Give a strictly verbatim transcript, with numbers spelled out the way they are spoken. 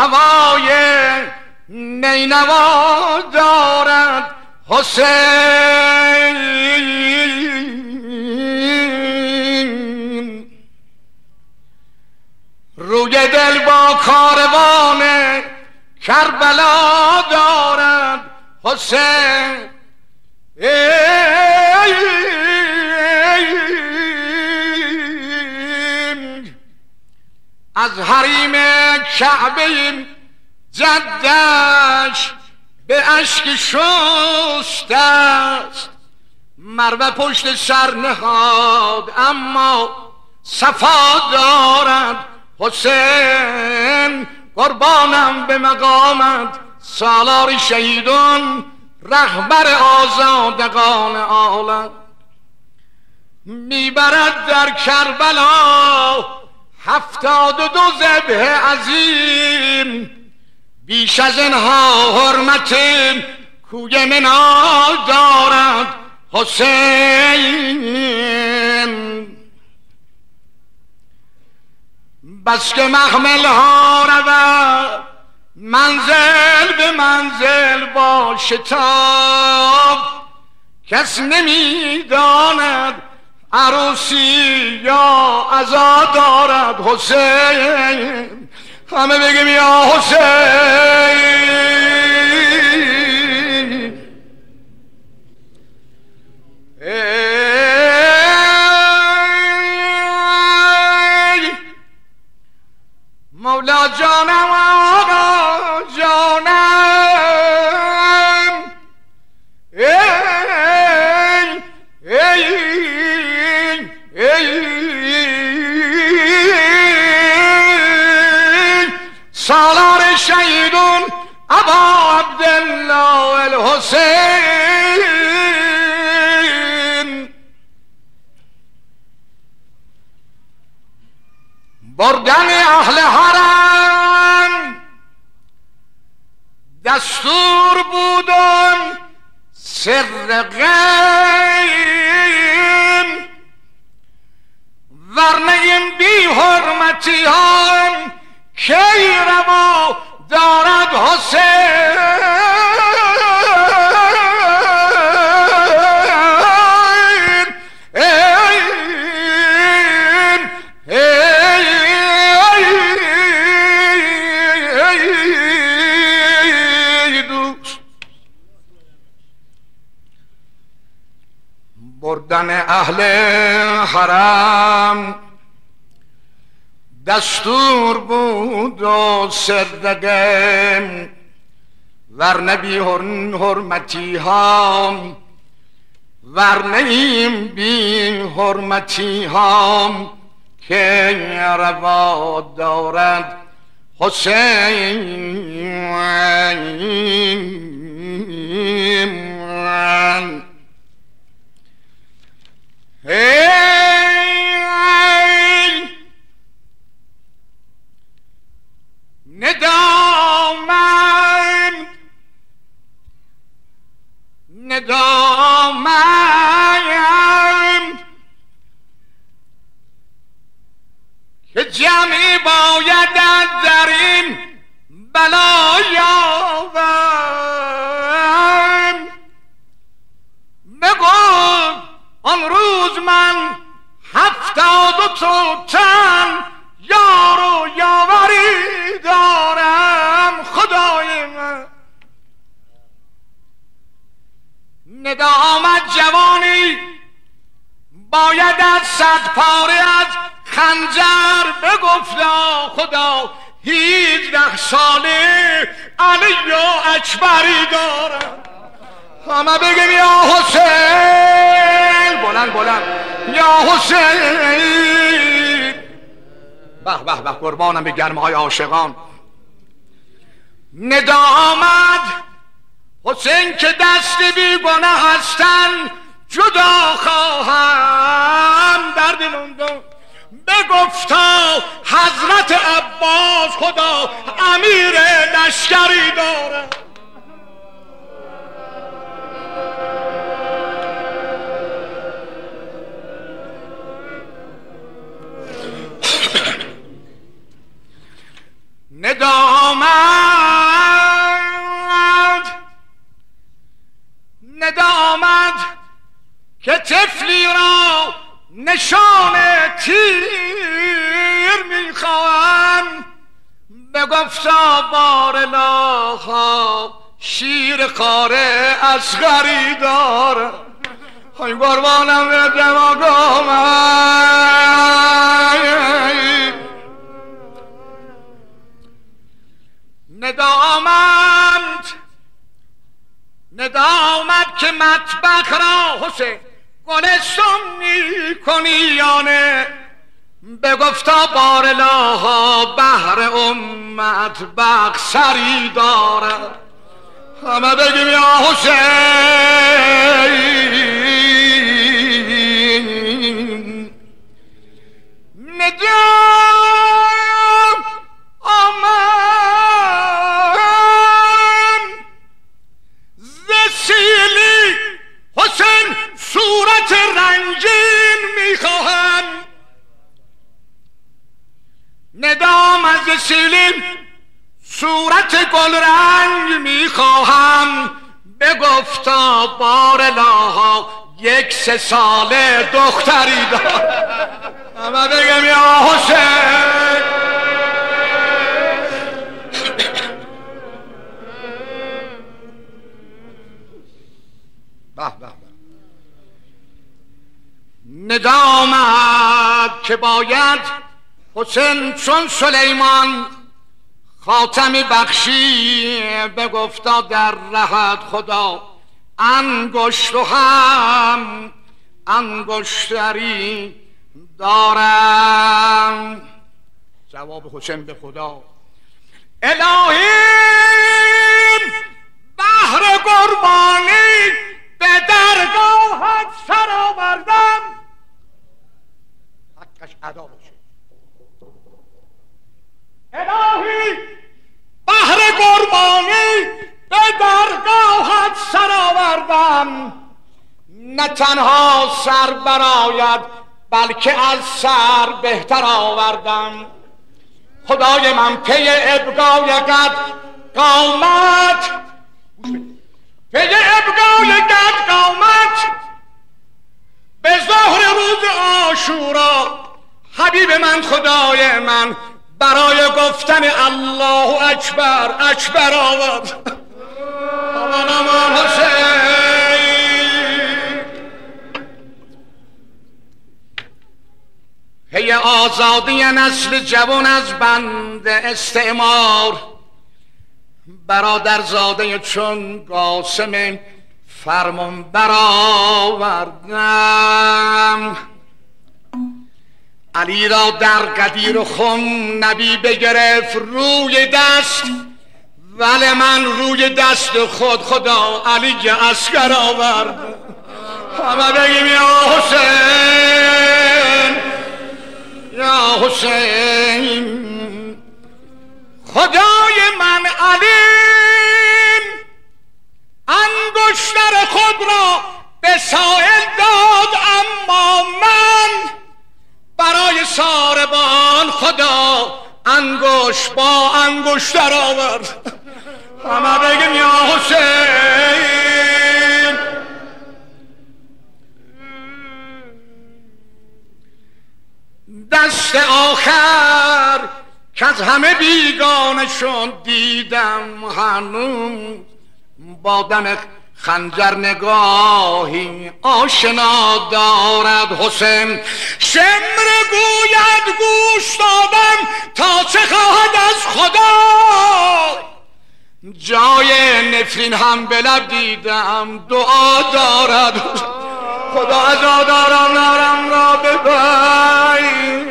هوای نینوا دارد حسین. روی دل با کاروان کربلا دارد حسین. از حریم کعبه جدش به اشک شسته است، مروه پشت سر نهاد اما صفا دارد حسین. قربانم به مقامت سالار شهیدان، رهبر آزادگان عالم. میبرد در کربلا هفتاد و دو ذبح عظیم، بیش از اینها حرمت کوی منا دارد حسین. بس که محمل ها رود منزل به منزل با شتاب، کس نمیداند عروسی یا عزا دارد حسین. همه بگیم یا حسین. ای مولا جانم آقا جانم، ای ای ای سالار شهیدون ابا عبدالله الحسین. بردن اهل حرم دستور بودن سر غیب، ورنه این بی حرمتی هم کی روا دارد حسین. بردن اهل حرم دستور بود و سردگم، ورنه بی حرمتی هم ورنه این بی حرمتی هم که روا دارد حسین. ای ندامم ندامم که جمعی باید در این بلا یابم. بگو آن روز من هفتاد و تو تن یار و یاوری دارم خدای من. ندامت جوانی باید از صد پاره از خنجر بگفتا خدا. هیجده ساله علی و اکبری دارم. همه بگیم یا حسین، بلند بلند یا حسین. به به به قربانم به گرمه های عاشقان. ندامت حسین که دست بی گناه هستن جدا خواهم در دلم بگفتا حضرت عباس خدا امیر لشکری داره. ندامت لاها شیر خاره اصغری داره های قربانم به دماغم ندا آمد ندا آمد که مطبخ را حسین گلستون می کنی یا نه بگفتا بار لاها بهر امت بخسری داره همه بگیم یا حسین ندا آمد ز سیلی حسین صورت رنگین میخواهم ندام از سیلیم صورت گل رنگ میخواهم بگفتا بار لاها یک سه ساله دختری دار اما بگم یا حسین به به ندامت که باید حسین چون سلیمان خاتمی بخشی بگفتا در رهت خدا انگشت و هم انگشتری دارم جواب حسین به خدا الهی بهر قربانی به درگاهت سر آوردم حقش ادا باشه الهی بهر قربانی به درگاهت سر آوردم نه تنها سر براید بلکه از سر بهتر آوردم خدای من پی ابقای قد قامت پی ابقای قد قامت به ظهر روز عاشورا حبیب من خدای من برای گفتن الله اکبر اکبر آورد امان امان حسین پی آزادی نسل جوان از بند استعمار برادر زاده چون قاسم فرمان برآوردم علی را در قدیر و خم نبی بگرفت روی دست ولی من روی دست خود خدا علی اصغر آورد همه بگیم یا حسین یا حسین خدای من علی انگشتر خود را به سائل داد اما من برای ساربان خدا انگشت با انگشتر آورد همه بگیم یا حسین دست آخر که از همه بیگانه شد دیدم هنوز با دم خنجر نگاهی آشنا دارد حسین شمر گوید گوش دادم تا چه خواهد از خدا جای نفرین هم به لب دیدم دعا دارد خدا عزاداران نارم را ببر